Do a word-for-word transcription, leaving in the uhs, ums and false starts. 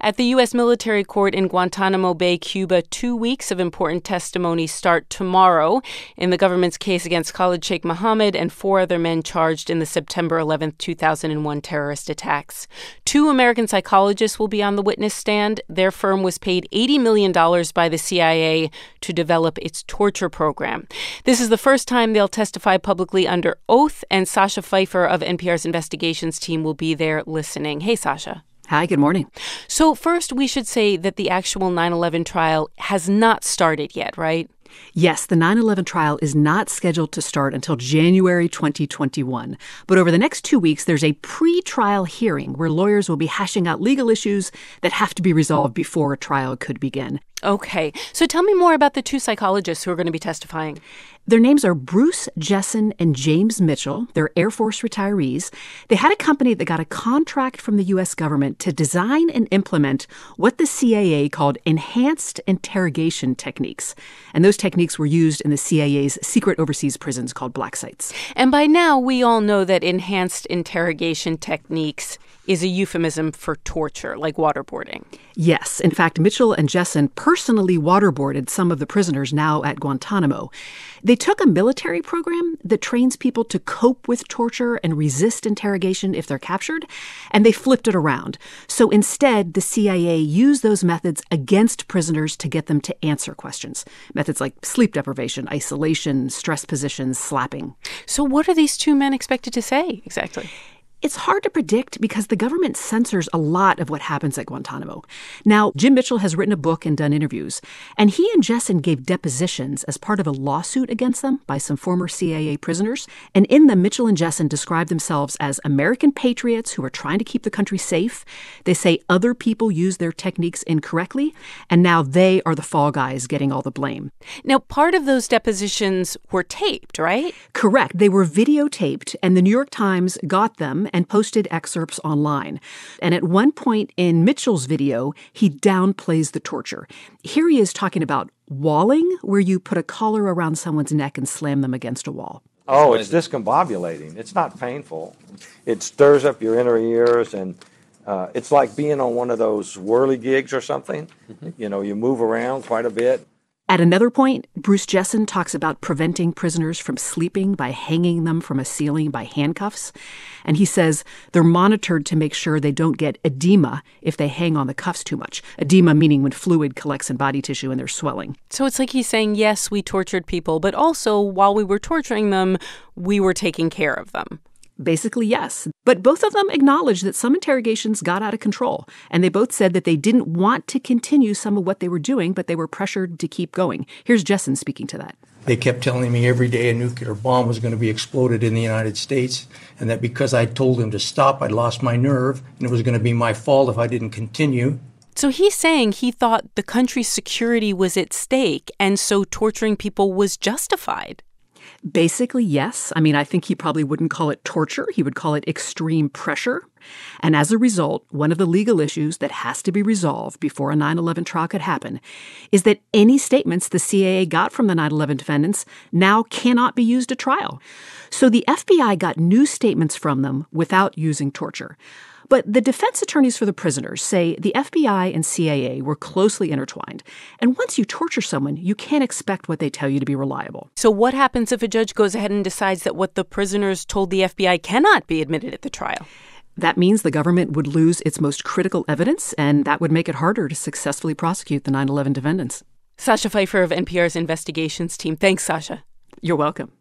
At the U S military court in Guantanamo Bay, Cuba, two weeks of important testimony start tomorrow in the government's case against Khalid Sheikh Mohammed and four other men charged in the September eleventh, two thousand one terrorist attacks. Two American psychologists will be on the witness stand. Their firm was paid eighty million dollars by the C I A to develop its torture program. This is the first time they'll testify publicly under oath, and Sasha Pfeiffer of N P R's investigations team will be there listening. Hey, Sasha. Hi, good morning. So first, we should say that the actual nine eleven trial has not started yet, right? Yes, the nine eleven trial is not scheduled to start until January twenty twenty-one. But over the next two weeks, there's a pre-trial hearing where lawyers will be hashing out legal issues that have to be resolved before a trial could begin. Okay. So tell me more about the two psychologists who are going to be testifying. Their names are Bruce Jessen and James Mitchell. They're Air Force retirees. They had a company that got a contract from the U S government to design and implement what the C I A called enhanced interrogation techniques. And those techniques were used in the C I A's secret overseas prisons called black sites. And by now, we all know that enhanced interrogation techniques is a euphemism for torture, like waterboarding. Yes. In fact, Mitchell and Jessen personally waterboarded some of the prisoners now at Guantanamo. They took a military program that trains people to cope with torture and resist interrogation if they're captured, and they flipped it around. So instead, the C I A used those methods against prisoners to get them to answer questions. Methods like sleep deprivation, isolation, stress positions, slapping. So what are these two men expected to say exactly? It's hard to predict because the government censors a lot of what happens at Guantanamo. Now, Jim Mitchell has written a book and done interviews, and he and Jessen gave depositions as part of a lawsuit against them by some former C I A prisoners. And in them, Mitchell and Jessen describe themselves as American patriots who are trying to keep the country safe. They say other people use their techniques incorrectly, and now they are the fall guys getting all the blame. Now, part of those depositions were taped, right? Correct. They were videotaped, and the New York Times got them and posted excerpts online. And at one point in Mitchell's video, he downplays the torture. Here he is talking about walling, where you put a collar around someone's neck and slam them against a wall. Oh, it's discombobulating. It's not painful. It stirs up your inner ears, and uh, it's like being on one of those whirly gigs or something. Mm-hmm. You know, you move around quite a bit. At another point, Bruce Jessen talks about preventing prisoners from sleeping by hanging them from a ceiling by handcuffs. And he says they're monitored to make sure they don't get edema if they hang on the cuffs too much. Edema meaning when fluid collects in body tissue and they're swelling. So it's like he's saying, yes, we tortured people, but also while we were torturing them, we were taking care of them. Basically, yes. But both of them acknowledged that some interrogations got out of control. And they both said that they didn't want to continue some of what they were doing, but they were pressured to keep going. Here's Jessen speaking to that. They kept telling me every day a nuclear bomb was going to be exploded in the United States, and that because I told them to stop, I'd lost my nerve, and it was going to be my fault if I didn't continue. So he's saying he thought the country's security was at stake, and so torturing people was justified. Basically, yes. I mean, I think he probably wouldn't call it torture. He would call it extreme pressure. And as a result, one of the legal issues that has to be resolved before a nine eleven trial could happen is that any statements the C I A got from the nine eleven defendants now cannot be used at trial. So the F B I got new statements from them without using torture. But the defense attorneys for the prisoners say the F B I and C I A were closely intertwined. And once you torture someone, you can't expect what they tell you to be reliable. So what happens if a judge goes ahead and decides that what the prisoners told the F B I cannot be admitted at the trial? That means the government would lose its most critical evidence, and that would make it harder to successfully prosecute the nine eleven defendants. Sasha Pfeiffer of N P R's investigations team. Thanks, Sasha. You're welcome.